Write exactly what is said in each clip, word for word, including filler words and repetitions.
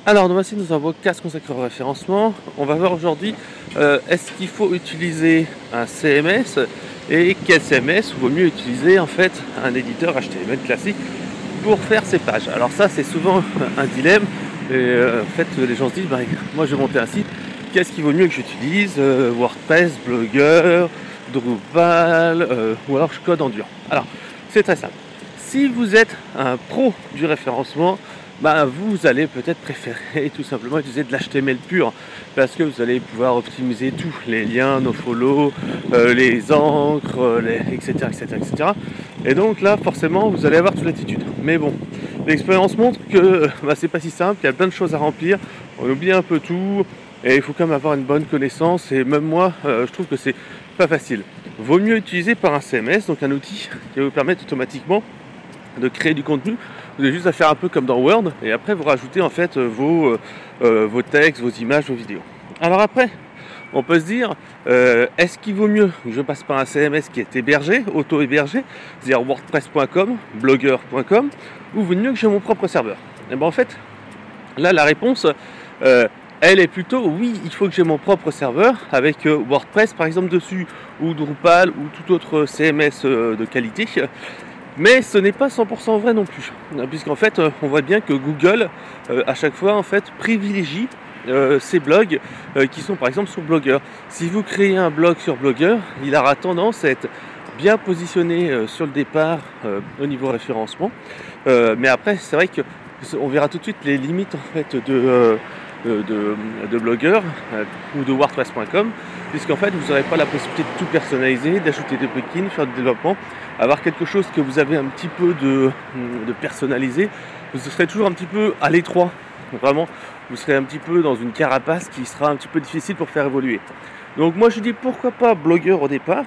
Alors, voici nous avons casse consacré au référencement. On va voir aujourd'hui euh, est-ce qu'il faut utiliser un C M S et quel C M S, ou vaut mieux utiliser en fait un éditeur H T M L classique pour faire ces pages. Alors ça, c'est souvent un dilemme et euh, en fait les gens se disent bah, moi je vais monter un site, qu'est-ce qu'il vaut mieux que j'utilise, euh, WordPress, Blogger, Drupal euh, ou alors je code en dur. Alors c'est très simple. Si vous êtes un pro du référencement, bah, vous allez peut-être préférer tout simplement utiliser de l'H T M L pur parce que vous allez pouvoir optimiser tous les liens, nos follow, euh, les encres, les, et cetera, et cetera, et cetera. Et donc là, forcément, vous allez avoir toute l'attitude. Mais bon, l'expérience montre que bah, c'est pas si simple, il y a plein de choses à remplir, on oublie un peu tout et il faut quand même avoir une bonne connaissance. Et même moi, euh, je trouve que c'est pas facile. Vaut mieux utiliser par un C M S, donc un outil qui va vous permettre automatiquement de créer du contenu. Vous avez juste à faire un peu comme dans Word et après vous rajoutez en fait vos, euh, vos textes, vos images, vos vidéos. Alors après, on peut se dire euh, est-ce qu'il vaut mieux que je passe par un C M S qui est hébergé, auto-hébergé, c'est-à-dire wordpress point com, blogger point com, ou vaut mieux que j'ai mon propre serveur? Et bien en fait, là la réponse euh, elle est plutôt oui, il faut que j'ai mon propre serveur avec euh, WordPress par exemple dessus, ou Drupal, ou tout autre C M S euh, de qualité. Mais ce n'est pas cent pour cent vrai non plus, puisqu'en fait on voit bien que Google euh, à chaque fois en fait privilégie euh, ces blogs euh, qui sont par exemple sur Blogger. Si vous créez un blog sur Blogger, il aura tendance à être bien positionné euh, sur le départ euh, au niveau référencement, euh, mais après c'est vrai que on verra tout de suite les limites en fait de euh, de, de, de Blogger euh, ou de wordpress point com, puisqu'en fait vous n'aurez pas la possibilité de tout personnaliser, d'ajouter des plugins, faire du développement, avoir quelque chose que vous avez un petit peu de, de personnalisé. Vous serez toujours un petit peu à l'étroit, vraiment vous serez un petit peu dans une carapace qui sera un petit peu difficile pour faire évoluer. Donc moi je dis pourquoi pas Blogger au départ,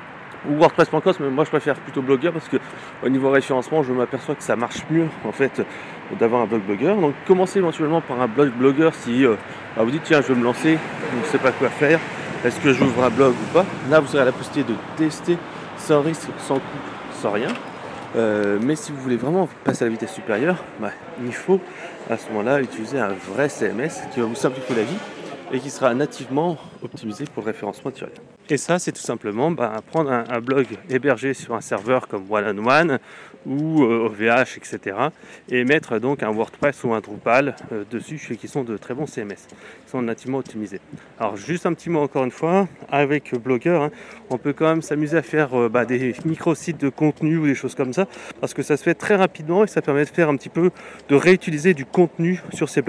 ou wordpress point com, mais moi je préfère plutôt Blogger parce que au niveau référencement je m'aperçois que ça marche mieux en fait d'avoir un blog Blogger. Donc commencez éventuellement par un blog Blogger si euh, bah, vous dites tiens je vais me lancer, je ne sais pas quoi faire, est-ce que j'ouvre un blog ou pas. Là vous aurez la possibilité de tester sans risque, sans coût, sans rien. Euh, mais si vous voulez vraiment passer à la vitesse supérieure, bah, il faut à ce moment-là utiliser un vrai C M S qui va vous simplifier la vie et qui sera nativement optimisé pour le référencement naturel. Et ça, c'est tout simplement bah, prendre un, un blog hébergé sur un serveur comme one on one ou euh, O V H, et cetera, et mettre donc un WordPress ou un Drupal euh, dessus, qui sont de très bons C M S, qui sont nativement optimisés. Alors juste un petit mot encore une fois, avec Blogger, hein, on peut quand même s'amuser à faire euh, bah, des micro-sites de contenu ou des choses comme ça, parce que ça se fait très rapidement et ça permet de faire un petit peu de réutiliser du contenu sur ces blogs.